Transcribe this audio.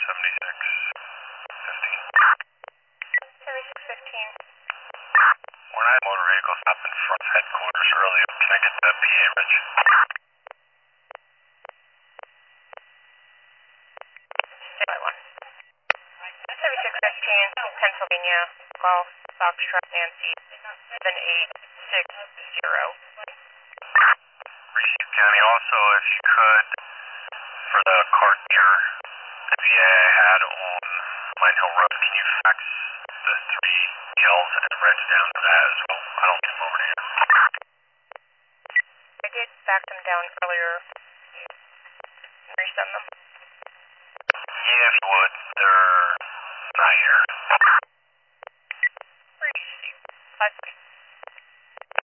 7615. When I had motor vehicle stop in front of headquarters earlier, can I get the PA Rich? 7615, Pennsylvania, Golf, Foxtrot, Nancy, 7860. Receive County. Also, if you could, for the cart near the VA I had on Pine Hill Road, can you fax the 3 L's and reds down to that as well? I don't get them over here. I did fax them down earlier. Resend them. Yeah, if you would. They're not here. Receive. Bye.